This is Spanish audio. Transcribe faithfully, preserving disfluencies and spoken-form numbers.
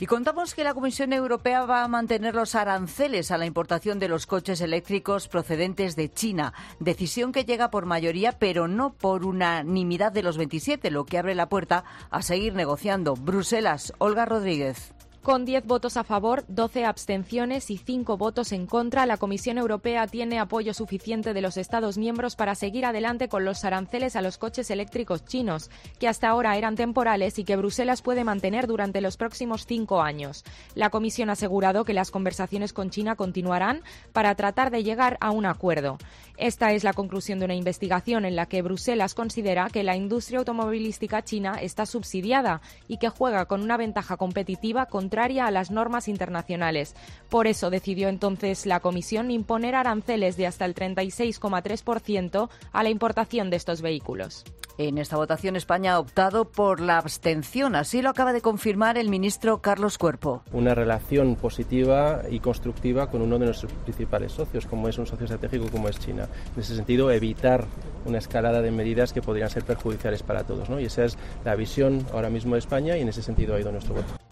Y contamos que la Comisión Europea va a mantener los aranceles a la importación de los coches eléctricos procedentes de China. Decisión que llega por mayoría, pero no por unanimidad de los veintisiete, lo que abre la puerta a seguir negociando. Bruselas, Olga Rodríguez. Con diez votos a favor, doce abstenciones y cinco votos en contra, la Comisión Europea tiene apoyo suficiente de los Estados miembros para seguir adelante con los aranceles a los coches eléctricos chinos, que hasta ahora eran temporales y que Bruselas puede mantener durante los próximos cinco años. La Comisión ha asegurado que las conversaciones con China continuarán para tratar de llegar a un acuerdo. Esta es la conclusión de una investigación en la que Bruselas considera que la industria automovilística china está subsidiada y que juega con una ventaja competitiva contraria a las normas internacionales. Por eso decidió entonces la Comisión imponer aranceles de hasta el treinta y seis coma tres por ciento a la importación de estos vehículos. En esta votación España ha optado por la abstención, así lo acaba de confirmar el ministro Carlos Cuerpo. Una relación positiva y constructiva con uno de nuestros principales socios, como es un socio estratégico como es China. En ese sentido, evitar una escalada de medidas que podrían ser perjudiciales para todos, ¿no? Y esa es la visión ahora mismo de España y en ese sentido ha ido nuestro voto.